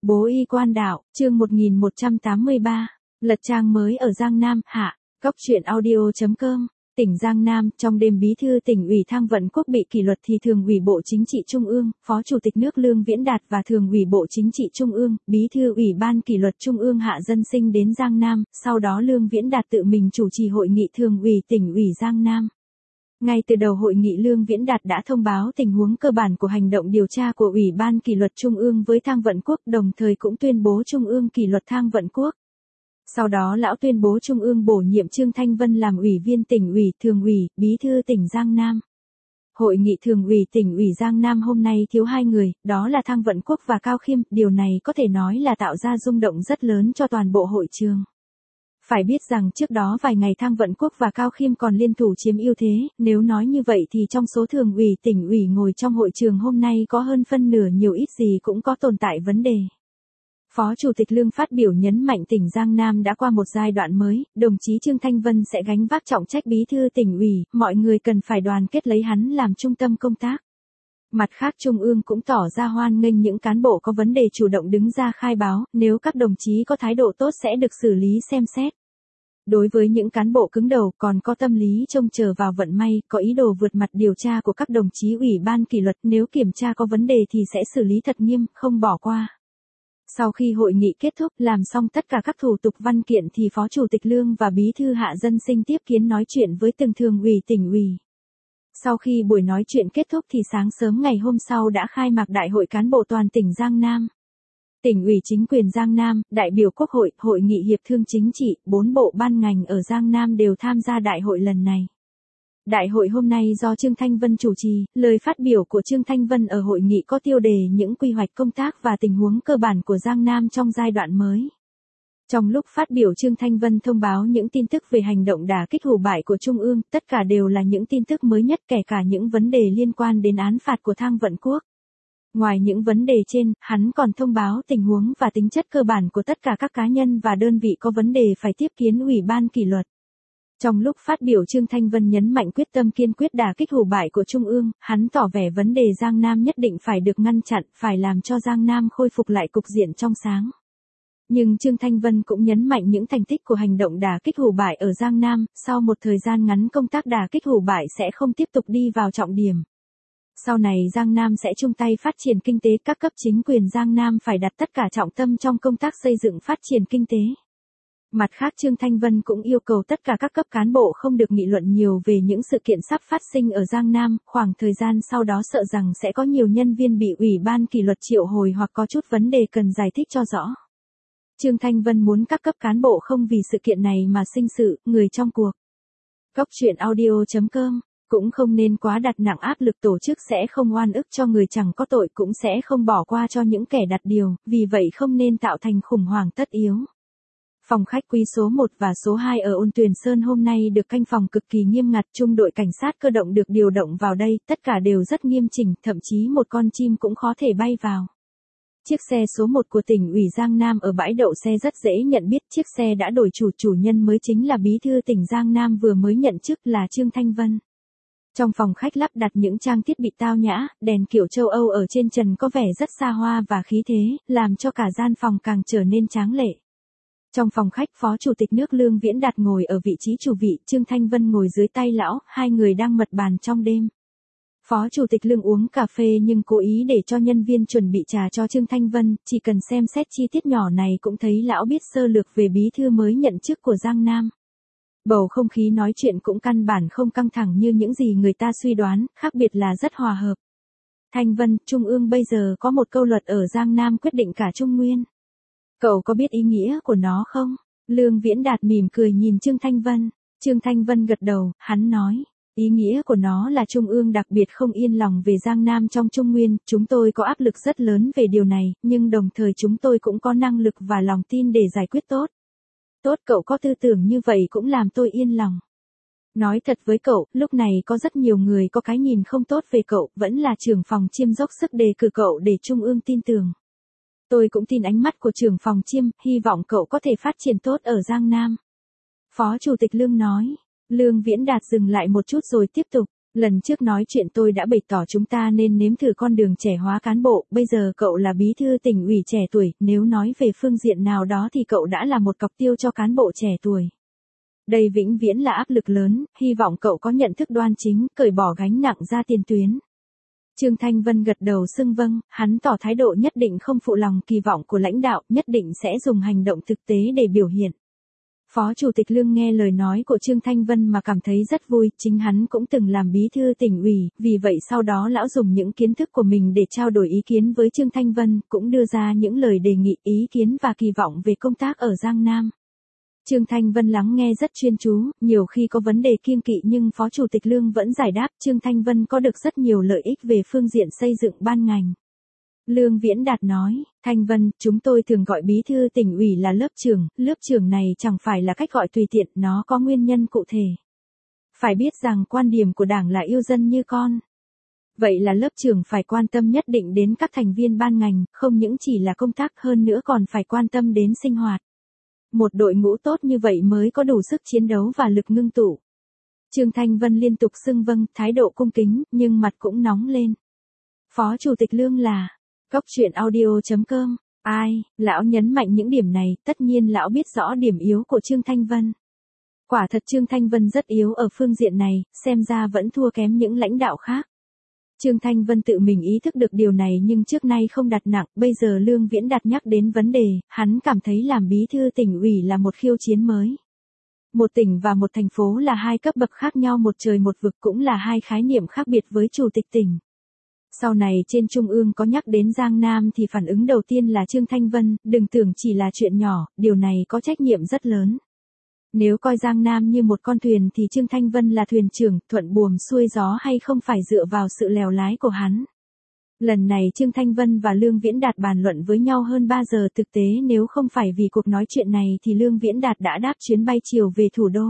Bố y quan đạo, chương 1183, lật trang mới ở Giang Nam, hạ, góc truyện audio.com, tỉnh Giang Nam, trong đêm bí thư tỉnh ủy Thang Vận Quốc bị kỷ luật thì Thường ủy Bộ Chính trị Trung ương, Phó Chủ tịch nước Lương Viễn Đạt và Thường ủy Bộ Chính trị Trung ương, Bí thư Ủy ban kỷ luật Trung ương Hạ Dân Sinh đến Giang Nam, sau đó Lương Viễn Đạt tự mình chủ trì hội nghị Thường ủy tỉnh ủy Giang Nam. Ngay từ đầu hội nghị Lương Viễn Đạt đã thông báo tình huống cơ bản của hành động điều tra của Ủy ban kỷ luật Trung ương với Thang Vận Quốc, đồng thời cũng tuyên bố Trung ương kỷ luật Thang Vận Quốc. Sau đó lão tuyên bố Trung ương bổ nhiệm Trương Thanh Vân làm Ủy viên tỉnh ủy, Thường ủy, Bí thư tỉnh Giang Nam. Hội nghị Thường ủy tỉnh ủy Giang Nam hôm nay thiếu hai người, đó là Thang Vận Quốc và Cao Khiêm, điều này có thể nói là tạo ra rung động rất lớn cho toàn bộ hội trường. Phải biết rằng trước đó vài ngày Thang Vận Quốc và Cao Khiêm còn liên thủ chiếm ưu thế, nếu nói như vậy thì trong số thường ủy tỉnh ủy ngồi trong hội trường hôm nay có hơn phân nửa nhiều ít gì cũng có tồn tại vấn đề. Phó Chủ tịch Lương phát biểu nhấn mạnh tỉnh Giang Nam đã qua một giai đoạn mới, đồng chí Trương Thanh Vân sẽ gánh vác trọng trách bí thư tỉnh ủy, mọi người cần phải đoàn kết lấy hắn làm trung tâm công tác. Mặt khác Trung ương cũng tỏ ra hoan nghênh những cán bộ có vấn đề chủ động đứng ra khai báo, nếu các đồng chí có thái độ tốt sẽ được xử lý xem xét. Đối với những cán bộ cứng đầu còn có tâm lý trông chờ vào vận may, có ý đồ vượt mặt điều tra của các đồng chí Ủy ban kỷ luật, nếu kiểm tra có vấn đề thì sẽ xử lý thật nghiêm, không bỏ qua. Sau khi hội nghị kết thúc, làm xong tất cả các thủ tục văn kiện thì Phó Chủ tịch Lương và Bí thư Hạ Dân Sinh tiếp kiến nói chuyện với từng thường ủy tỉnh ủy. Sau khi buổi nói chuyện kết thúc thì sáng sớm ngày hôm sau đã khai mạc Đại hội cán bộ toàn tỉnh Giang Nam. Tỉnh ủy chính quyền Giang Nam, đại biểu Quốc hội, hội nghị hiệp thương chính trị, 4 bộ ban ngành ở Giang Nam đều tham gia đại hội lần này. Đại hội hôm nay do Trương Thanh Vân chủ trì, lời phát biểu của Trương Thanh Vân ở hội nghị có tiêu đề những quy hoạch công tác và tình huống cơ bản của Giang Nam trong giai đoạn mới. Trong lúc phát biểu Trương Thanh Vân thông báo những tin tức về hành động đả kích hủ bại của Trung ương, tất cả đều là những tin tức mới nhất kể cả những vấn đề liên quan đến án phạt của Thang Vận Quốc. Ngoài những vấn đề trên, hắn còn thông báo tình huống và tính chất cơ bản của tất cả các cá nhân và đơn vị có vấn đề phải tiếp kiến Ủy ban kỷ luật. Trong lúc phát biểu Trương Thanh Vân nhấn mạnh quyết tâm kiên quyết đả kích hủ bại của Trung ương, hắn tỏ vẻ vấn đề Giang Nam nhất định phải được ngăn chặn, phải làm cho Giang Nam khôi phục lại cục diện trong sáng. Nhưng Trương Thanh Vân cũng nhấn mạnh những thành tích của hành động đả kích hủ bại ở Giang Nam, sau một thời gian ngắn công tác đả kích hủ bại sẽ không tiếp tục đi vào trọng điểm. Sau này Giang Nam sẽ chung tay phát triển kinh tế, các cấp chính quyền Giang Nam phải đặt tất cả trọng tâm trong công tác xây dựng phát triển kinh tế. Mặt khác Trương Thanh Vân cũng yêu cầu tất cả các cấp cán bộ không được nghị luận nhiều về những sự kiện sắp phát sinh ở Giang Nam, khoảng thời gian sau đó sợ rằng sẽ có nhiều nhân viên bị Ủy ban kỷ luật triệu hồi hoặc có chút vấn đề cần giải thích cho rõ. Trương Thanh Vân muốn các cấp cán bộ không vì sự kiện này mà sinh sự, người trong cuộc. Góc truyện audio.com, cũng không nên quá đặt nặng áp lực, tổ chức sẽ không oan ức cho người chẳng có tội, cũng sẽ không bỏ qua cho những kẻ đặt điều, vì vậy không nên tạo thành khủng hoảng tất yếu. Phòng khách quý số 1 và số 2 ở Ôn Tuyền Sơn hôm nay được canh phòng cực kỳ nghiêm ngặt, trung đội cảnh sát cơ động được điều động vào đây, tất cả đều rất nghiêm chỉnh, thậm chí một con chim cũng khó thể bay vào. Chiếc xe số 1 của tỉnh ủy Giang Nam ở bãi đậu xe rất dễ nhận biết, chiếc xe đã đổi chủ nhân mới chính là Bí thư tỉnh Giang Nam vừa mới nhận chức là Trương Thanh Vân. Trong phòng khách lắp đặt những trang thiết bị tao nhã, đèn kiểu châu Âu ở trên trần có vẻ rất xa hoa và khí thế, làm cho cả gian phòng càng trở nên tráng lệ. Trong phòng khách Phó Chủ tịch nước Lương Viễn Đạt ngồi ở vị trí chủ vị, Trương Thanh Vân ngồi dưới tay lão, hai người đang mật bàn trong đêm. Phó Chủ tịch Lương uống cà phê nhưng cố ý để cho nhân viên chuẩn bị trà cho Trương Thanh Vân, chỉ cần xem xét chi tiết nhỏ này cũng thấy lão biết sơ lược về bí thư mới nhận chức của Giang Nam. Bầu không khí nói chuyện cũng căn bản không căng thẳng như những gì người ta suy đoán, khác biệt là rất hòa hợp. Thanh Vân, Trung ương bây giờ có một câu luật ở Giang Nam quyết định cả Trung Nguyên. Cậu có biết ý nghĩa của nó không? Lương Viễn Đạt mỉm cười nhìn Trương Thanh Vân. Trương Thanh Vân gật đầu, hắn nói. Ý nghĩa của nó là Trung ương đặc biệt không yên lòng về Giang Nam trong Trung Nguyên, chúng tôi có áp lực rất lớn về điều này, nhưng đồng thời chúng tôi cũng có năng lực và lòng tin để giải quyết tốt. Tốt, cậu có tư tưởng như vậy cũng làm tôi yên lòng. Nói thật với cậu, lúc này có rất nhiều người có cái nhìn không tốt về cậu, vẫn là trưởng phòng Chiêm dốc sức đề cử cậu để Trung ương tin tưởng. Tôi cũng tin ánh mắt của trưởng phòng Chiêm, hy vọng cậu có thể phát triển tốt ở Giang Nam. Phó Chủ tịch Lương nói. Lương Viễn Đạt dừng lại một chút rồi tiếp tục. Lần trước nói chuyện tôi đã bày tỏ chúng ta nên nếm thử con đường trẻ hóa cán bộ, bây giờ cậu là bí thư tỉnh ủy trẻ tuổi, nếu nói về phương diện nào đó thì cậu đã là một cọc tiêu cho cán bộ trẻ tuổi. Đây vĩnh viễn là áp lực lớn, hy vọng cậu có nhận thức đoan chính, cởi bỏ gánh nặng ra tiền tuyến. Trương Thanh Vân gật đầu xưng vâng, hắn tỏ thái độ nhất định không phụ lòng kỳ vọng của lãnh đạo, nhất định sẽ dùng hành động thực tế để biểu hiện. Phó Chủ tịch Lương nghe lời nói của Trương Thanh Vân mà cảm thấy rất vui, chính hắn cũng từng làm bí thư tỉnh ủy, vì vậy sau đó lão dùng những kiến thức của mình để trao đổi ý kiến với Trương Thanh Vân, cũng đưa ra những lời đề nghị, ý kiến và kỳ vọng về công tác ở Giang Nam. Trương Thanh Vân lắng nghe rất chuyên chú, nhiều khi có vấn đề kiêng kỵ nhưng Phó Chủ tịch Lương vẫn giải đáp, Trương Thanh Vân có được rất nhiều lợi ích về phương diện xây dựng ban ngành. Lương Viễn Đạt nói, Thanh Vân, chúng tôi thường gọi bí thư tỉnh ủy là lớp trưởng này chẳng phải là cách gọi tùy tiện, nó có nguyên nhân cụ thể. Phải biết rằng quan điểm của Đảng là yêu dân như con. Vậy là lớp trưởng phải quan tâm nhất định đến các thành viên ban ngành, không những chỉ là công tác hơn nữa còn phải quan tâm đến sinh hoạt. Một đội ngũ tốt như vậy mới có đủ sức chiến đấu và lực ngưng tụ. Trương Thanh Vân liên tục xưng vâng, thái độ cung kính, nhưng mặt cũng nóng lên. Phó Chủ tịch Lương là Cóc truyện audio.com. Ai, lão nhấn mạnh những điểm này, tất nhiên lão biết rõ điểm yếu của Trương Thanh Vân. Quả thật Trương Thanh Vân rất yếu ở phương diện này, xem ra vẫn thua kém những lãnh đạo khác. Trương Thanh Vân tự mình ý thức được điều này nhưng trước nay không đặt nặng, bây giờ Lương Viễn Đạt nhắc đến vấn đề, hắn cảm thấy làm bí thư tỉnh ủy là một khiêu chiến mới. Một tỉnh và một thành phố là hai cấp bậc khác nhau, một trời một vực, cũng là hai khái niệm khác biệt với chủ tịch tỉnh. Sau này trên Trung ương có nhắc đến Giang Nam thì phản ứng đầu tiên là Trương Thanh Vân, đừng tưởng chỉ là chuyện nhỏ, điều này có trách nhiệm rất lớn. Nếu coi Giang Nam như một con thuyền thì Trương Thanh Vân là thuyền trưởng, thuận buồm xuôi gió hay không phải dựa vào sự lèo lái của hắn. Lần này Trương Thanh Vân và Lương Viễn Đạt bàn luận với nhau hơn 3 giờ, thực tế nếu không phải vì cuộc nói chuyện này thì Lương Viễn Đạt đã đáp chuyến bay chiều về thủ đô.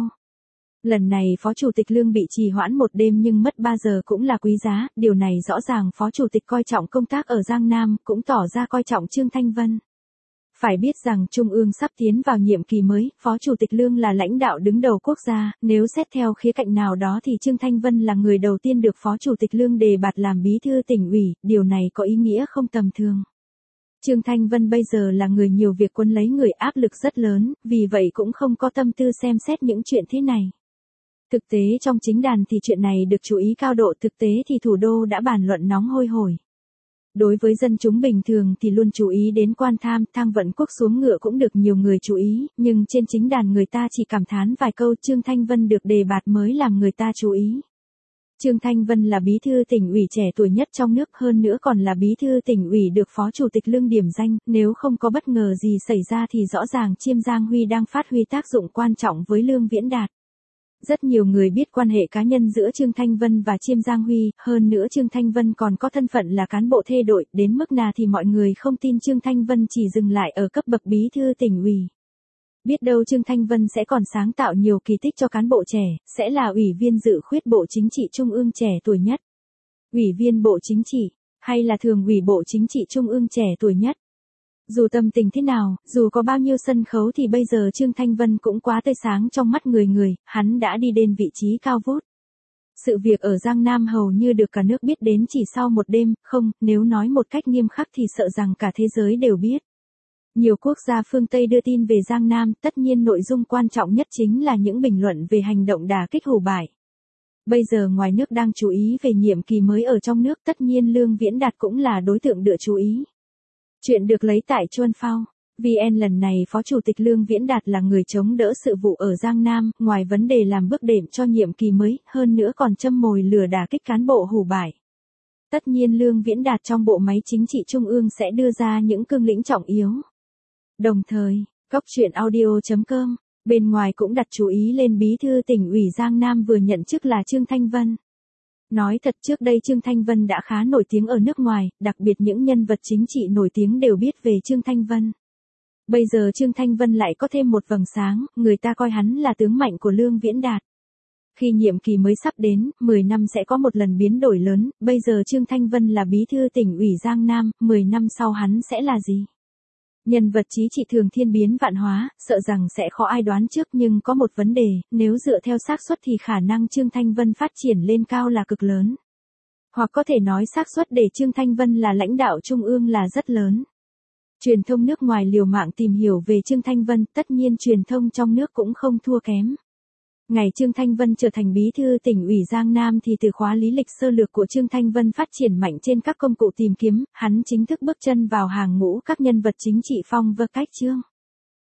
Lần này Phó Chủ tịch Lương bị trì hoãn một đêm nhưng mất 3 giờ cũng là quý giá, điều này rõ ràng Phó Chủ tịch coi trọng công tác ở Giang Nam, cũng tỏ ra coi trọng Trương Thanh Vân. Phải biết rằng Trung ương sắp tiến vào nhiệm kỳ mới, Phó Chủ tịch Lương là lãnh đạo đứng đầu quốc gia, nếu xét theo khía cạnh nào đó thì Trương Thanh Vân là người đầu tiên được Phó Chủ tịch Lương đề bạt làm bí thư tỉnh ủy, điều này có ý nghĩa không tầm thường. Trương Thanh Vân bây giờ là người nhiều việc quấn lấy người, áp lực rất lớn, vì vậy cũng không có tâm tư xem xét những chuyện thế này. Thực tế trong chính đàn thì chuyện này được chú ý cao độ, thực tế thì thủ đô đã bàn luận nóng hôi hổi. Đối với dân chúng bình thường thì luôn chú ý đến quan tham, Thang Vận Quốc xuống ngựa cũng được nhiều người chú ý, nhưng trên chính đàn người ta chỉ cảm thán vài câu. Trương Thanh Vân được đề bạt mới làm người ta chú ý. Trương Thanh Vân là bí thư tỉnh ủy trẻ tuổi nhất trong nước, hơn nữa còn là bí thư tỉnh ủy được Phó Chủ tịch Lương điểm danh, nếu không có bất ngờ gì xảy ra thì rõ ràng Chiêm Giang Huy đang phát huy tác dụng quan trọng với Lương Viễn Đạt. Rất nhiều người biết quan hệ cá nhân giữa Trương Thanh Vân và Chiêm Giang Huy, hơn nữa Trương Thanh Vân còn có thân phận là cán bộ thê đội, đến mức nào thì mọi người không tin Trương Thanh Vân chỉ dừng lại ở cấp bậc bí thư tỉnh ủy. Biết đâu Trương Thanh Vân sẽ còn sáng tạo nhiều kỳ tích cho cán bộ trẻ, sẽ là ủy viên dự khuyết Bộ Chính trị Trung ương trẻ tuổi nhất, ủy viên Bộ Chính trị, hay là thường ủy Bộ Chính trị Trung ương trẻ tuổi nhất. Dù tâm tình thế nào, dù có bao nhiêu sân khấu thì bây giờ Trương Thanh Vân cũng quá tươi sáng trong mắt người, hắn đã đi đến vị trí cao vút. Sự việc ở Giang Nam hầu như được cả nước biết đến chỉ sau một đêm, không, nếu nói một cách nghiêm khắc thì sợ rằng cả thế giới đều biết. Nhiều quốc gia phương Tây đưa tin về Giang Nam, tất nhiên nội dung quan trọng nhất chính là những bình luận về hành động đả kích Hủ Bại. Bây giờ ngoài nước đang chú ý về nhiệm kỳ mới ở trong nước, tất nhiên Lương Viễn Đạt cũng là đối tượng được chú ý. Chuyện được lấy tại Chuân Phao. VN lần này Phó Chủ tịch Lương Viễn Đạt là người chống đỡ sự vụ ở Giang Nam, ngoài vấn đề làm bước đệm cho nhiệm kỳ mới, hơn nữa còn châm mồi lừa đả kích cán bộ Hủ Bại. Tất nhiên Lương Viễn Đạt trong bộ máy chính trị trung ương sẽ đưa ra những cương lĩnh trọng yếu. Đồng thời, Cóc truyện audio.com, bên ngoài cũng đặt chú ý lên bí thư tỉnh ủy Giang Nam vừa nhận chức là Trương Thanh Vân. Nói thật trước đây Trương Thanh Vân đã khá nổi tiếng ở nước ngoài, đặc biệt những nhân vật chính trị nổi tiếng đều biết về Trương Thanh Vân. Bây giờ Trương Thanh Vân lại có thêm một vầng sáng, người ta coi hắn là tướng mạnh của Lương Viễn Đạt. Khi nhiệm kỳ mới sắp đến, 10 năm sẽ có một lần biến đổi lớn, bây giờ Trương Thanh Vân là bí thư tỉnh ủy Giang Nam, 10 năm sau hắn sẽ là gì? Nhân vật chí trị thường thiên biến vạn hóa, sợ rằng sẽ khó ai đoán trước, nhưng có một vấn đề, nếu dựa theo xác suất thì khả năng Trương Thanh Vân phát triển lên cao là cực lớn. Hoặc có thể nói xác suất để Trương Thanh Vân là lãnh đạo trung ương là rất lớn. Truyền thông nước ngoài liều mạng tìm hiểu về Trương Thanh Vân, tất nhiên truyền thông trong nước cũng không thua kém. Ngày Trương Thanh Vân trở thành bí thư tỉnh ủy Giang Nam thì từ khóa lý lịch sơ lược của Trương Thanh Vân phát triển mạnh trên các công cụ tìm kiếm, hắn chính thức bước chân vào hàng ngũ các nhân vật chính trị phong vơ cách Trương.